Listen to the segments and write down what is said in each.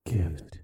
gift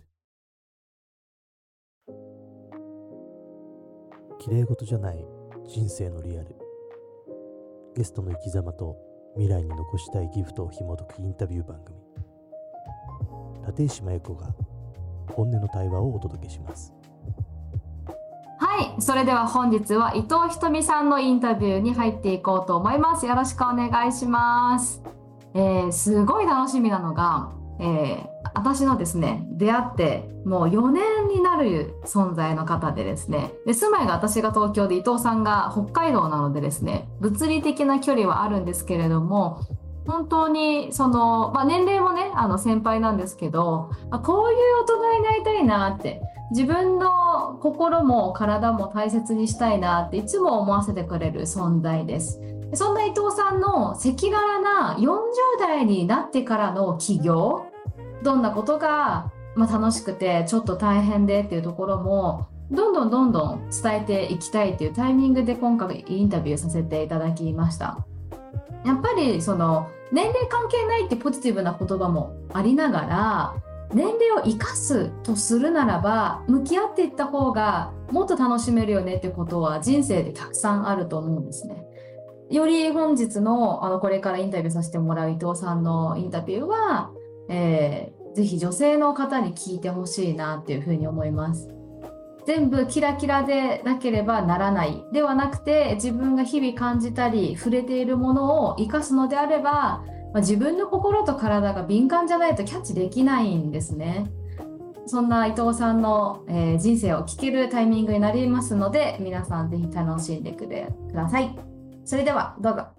綺麗事じゃない人生のリアル。ゲストの生き様と未来に残したいギフトを紐解くインタビュー番組。立石麻由子が本音の対話をお届けします。 はい、それでは本日は伊藤ひとみさんのインタビューに入っていこうと思います。よろしくお願いします。すごい楽しみなのが、私のですね、出会ってもう4年になる存在の方でですね、で住まいが私が東京で伊藤さんが北海道なのでですね、物理的な距離はあるんですけれども、本当に年齢もね先輩なんですけど、こういう大人になりたいなって、自分の心も体も大切にしたいなっていつも思わせてくれる存在です。そんな伊藤さんの赤裸々な40代になってからの起業、どんなことが、楽しくてちょっと大変でっていうところもどんどん伝えていきたいっていうタイミングで今回インタビューさせていただきました。やっぱり年齢関係ないってポジティブな言葉もありながら、年齢を生かすとするならば向き合っていった方がもっと楽しめるよねってことは人生でたくさんあると思うんですね。より本日のこれからインタビューさせてもらう伊藤さんのインタビューは、ぜひ女性の方に聞いてほしいなっていうふうに思います。全部キラキラでなければならないではなくて、自分が日々感じたり触れているものを生かすのであれば、自分の心と体が敏感じゃないとキャッチできないんですね。そんな伊藤さんの、人生を聞けるタイミングになりますので、皆さんぜひ楽しんでください。それではどうぞ。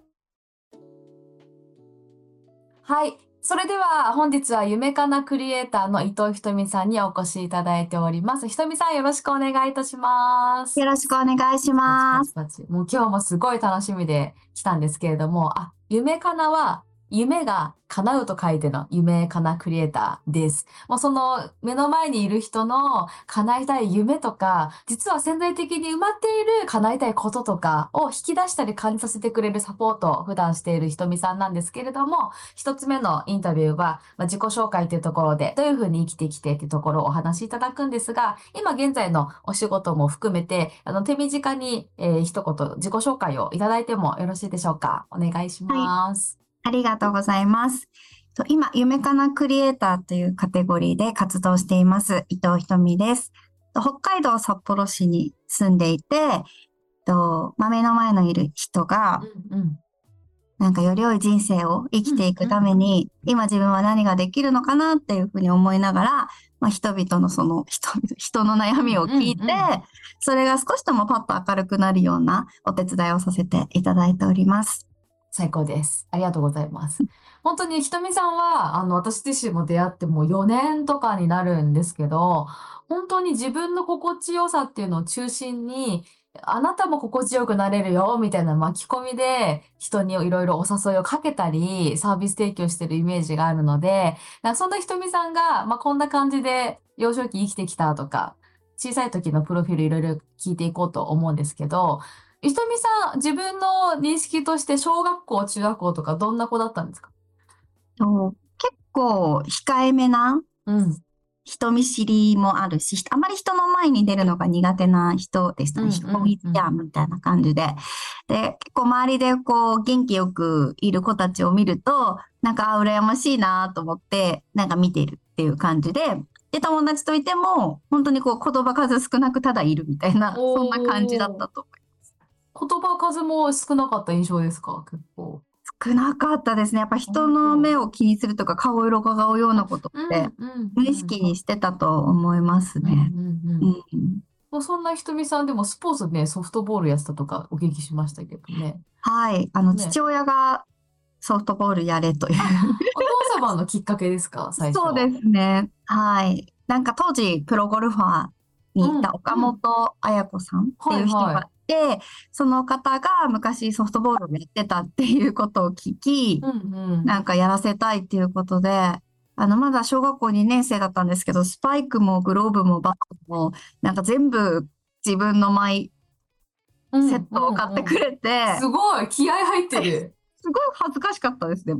はい、それでは本日は夢かなクリエイターの伊藤ひとみさんにお越しいただいております。ひとみさん、よろしくお願いいたします。 よろしくお願いします。 もう今日もすごい楽しみで来たんですけれども、夢かなは夢が叶うと書いての夢かなクリエイターです。もうその目の前にいる人の叶えたい夢とか、実は潜在的に埋まっている叶えたいこととかを引き出したり感じさせてくれるサポートを普段しているひとみさんなんですけれども、一つ目のインタビューは、自己紹介というところでどういうふうに生きてきてというところをお話しいただくんですが、今現在のお仕事も含めて手短に、一言自己紹介をいただいてもよろしいでしょうか。お願いします。 ありがとうございます。今、夢かなクリエイターというカテゴリーで活動しています、伊藤ひとみです。北海道札幌市に住んでいて、目の前のいる人が、なんかより良い人生を生きていくために、今自分は何ができるのかなっていうふうに思いながら、人々の人の悩みを聞いて、それが少しでもパッと明るくなるようなお手伝いをさせていただいております。 最高です。ありがとうございます。本当にひとみさんは、私自身も出会ってもう4年とかになるんですけど、本当に自分の心地よさっていうのを中心に、あなたも心地よくなれるよ、みたいな巻き込みで人にいろいろお誘いをかけたり、サービス提供してるイメージがあるので、そんなひとみさんが、こんな感じで幼少期生きてきたとか、小さい時のプロフィールいろいろ聞いていこうと思うんですけど、ひとみさん、自分の認識として小学校、中学校とかどんな子だったんですか？ 結構控えめな、人見知りもあるし、あまり人の前に出るのが苦手な人でしたね。引っ込み思案みたいな感じで。で、結構周りで元気よくいる子たちを見ると、なんか羨ましいなと思って、なんか見てるっていう感じで、友達といても、本当に言葉数少なくただいるみたいな、そんな感じだったと思います。 言葉数も少なかった印象ですか？結構。 少なかったですね。やっぱ人の目を気にするとか顔色が伺うようなことって無意識にしてたと思いますね。 そんなひとみさんでもスポーツね、ソフトボールやってたとかお聞きしましたけどね。 はい。父親がソフトボールやれという。 お父様のきっかけですか？最初。 そうですね。はい。なんか当時プロゴルファーにいた岡本綾子さんっていう人がで、その方が昔ソフトボールをやってたっていうことを聞き、なんかやらせたいっていうことで、まだ小学校2年生だったんですけど、スパイクもグローブもバットも、なんか全部自分のマイセットを買ってくれて。 すごい気合入ってる。 すごい恥ずかしかったです、でも。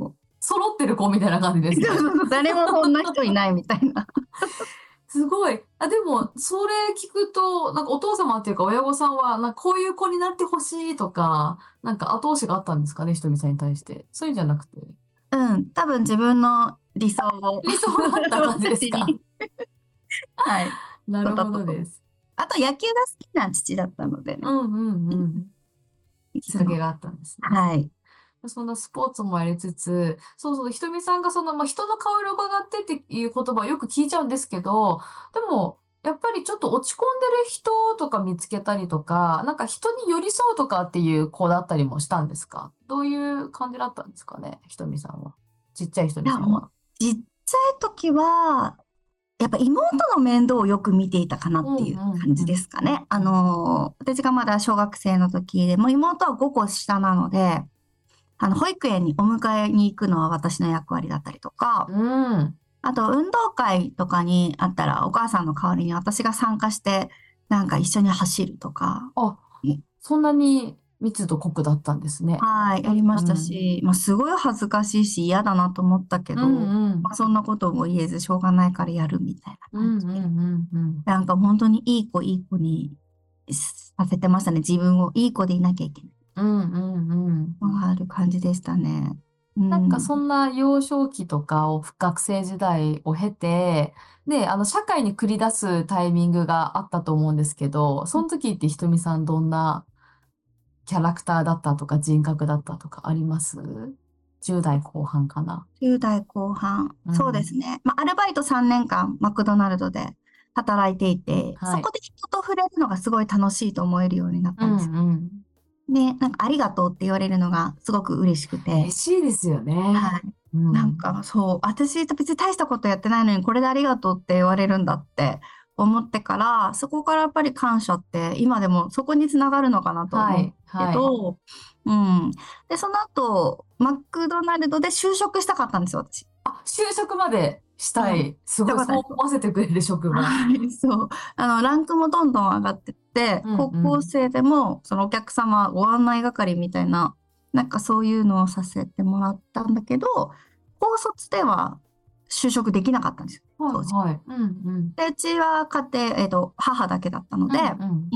揃ってる子みたいな感じですね。 誰もそんな人いないみたいな。 すごい。あ、でも、それ聞くと、なんかお父様っていうか親御さんは、なんかこういう子になってほしいとか、なんか後押しがあったんですかね、ひとみさんに対して。そういうんじゃなくて。 多分自分の理想を。 理想だった感じですか。 はい。 なるほどです。 あと野球が好きな父だったのでね。 うんうんうん。きっかけがあったんですね。 はい。 そんなスポーツもやりつつ、そうそう、ひとみさんが人の顔色を伺ってっていう言葉をよく聞いちゃうんですけど、でも、やっぱりちょっと落ち込んでる人とか見つけたりとか、なんか人に寄り添うとかっていう子だったりもしたんですか？どういう感じだったんですかね、ひとみさんは。ちっちゃいひとみさんは。 ちっちゃい時は、やっぱ妹の面倒をよく見ていたかなっていう感じですかね。私がまだ小学生の時でも妹は5個下なので、保育園にお迎えに行くのは私の役割だったりとか、あと運動会とかにあったらお母さんの代わりに私が参加してなんか一緒に走るとか。 あ、そんなに密度濃くだったんですね。 はい、やりましたし、すごい恥ずかしいし嫌だなと思ったけど、そんなことも言えずしょうがないからやるみたいな感じで。なんか本当にいい子にさせてましたね。自分をいい子でいなきゃいけない。ある感じでしたね。 なんかそんな幼少期とかを学生時代を経て、で、社会に繰り出すタイミングがあったと思うんですけど、その時ってひとみさんどんなキャラクターだったとか人格だったとかあります？ 10 代後半かな。 10代後半。そうですね。アルバイト3年間マクドナルドで働いていて、そこで人と触れるのがすごい楽しいと思えるようになったんです。で、なんかありがとうって言われるのがすごく嬉しくて。 嬉しいですよね。 はい。なんかそう、私別に大したことやってないのにこれでありがとうって言われるんだって思ってから、そこからやっぱり感謝って今でもそこにつながるのかなと思うけど、で、その後、マクドナルドで就職したかったんですよ、私。 就職までしたい。すごい、そう思わせてくれる職場。 そう。ランクもどんどん上がってって、高校生でも、そのお客様ご案内係みたいな、なんかそういうのをさせてもらったんだけど、高卒では就職できなかったんですよ、当時。で、うちは家庭、母だけだったので、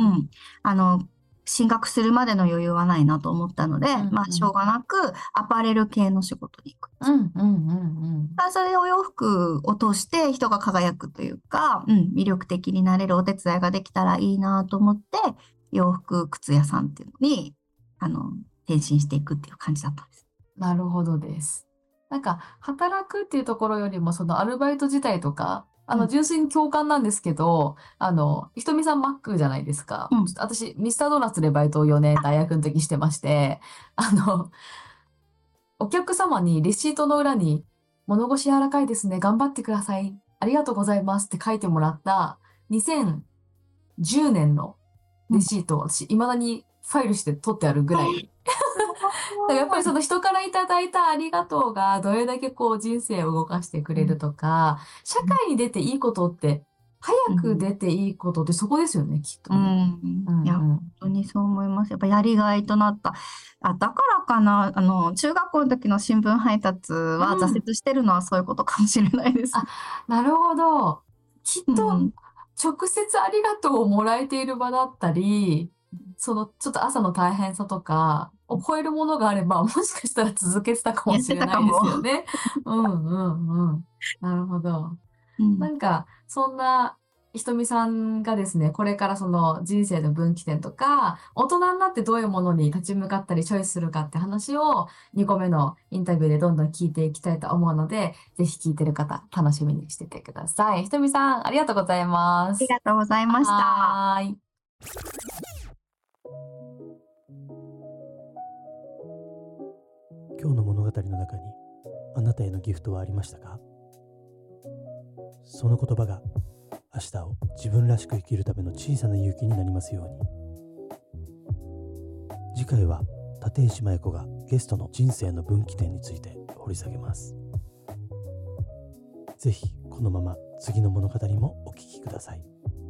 進学するまでの余裕はないなと思ったので、しょうがなくアパレル系の仕事に行く。それでお洋服を通して人が輝くというか、魅力的になれるお手伝いができたらいいなと思って、洋服、靴屋さんっていうのに、転身していくっていう感じだったんです。 なるほどです。なんか、働くっていうところよりも、そのアルバイト自体とか、純粋に共感なんですけど、ひとみさんマックじゃないですか。私、ミスタードーナツでバイトを4年大学の時してまして、お客様にレシートの裏に、物腰柔らかいですね、頑張ってください、ありがとうございますって書いてもらった2010年のレシートを私、未だにファイルして取ってあるぐらい。やっぱりその人からいただいたありがとうがどれだけこう人生を動かしてくれるとか、社会に出ていいことって、早く出ていいことってそこですよね、きっと。 いや、本当にそう思います。やっぱやりがいとなった。だからかな、中学校の時の新聞配達は挫折してるのはそういうことかもしれないです。 なるほど。きっと、直接ありがとうをもらえている場だったり、ちょっと朝の大変さとかを超えるものがあれば、もしかしたら続けてたかもしれないですよね。なるほど。なんか、そんなひとみさんがですね、これからその人生の分岐点とか、大人になってどういうものに立ち向かったりチョイスするかって話を2個目のインタビューでどんどん聞いていきたいと思うので、ぜひ聞いてる方、楽しみにしててください。ひとみさん、ありがとうございます。 ありがとうございました。 はい。 今日の物語の中にあなたへのギフトはありましたか？その言葉が明日を自分らしく生きるための小さな勇気になりますように。次回は立石麻衣子がゲストの人生の分岐点について掘り下げます。ぜひこのまま次の物語もお聞きください。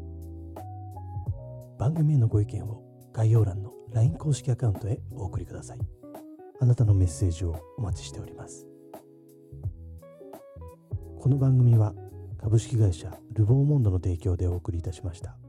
番組へのご意見を概要欄の LINE 公式アカウントへお送りください。あなたのメッセージをお待ちしております。 この番組は株式会社ルボーモンドの提供でお送りいたしました。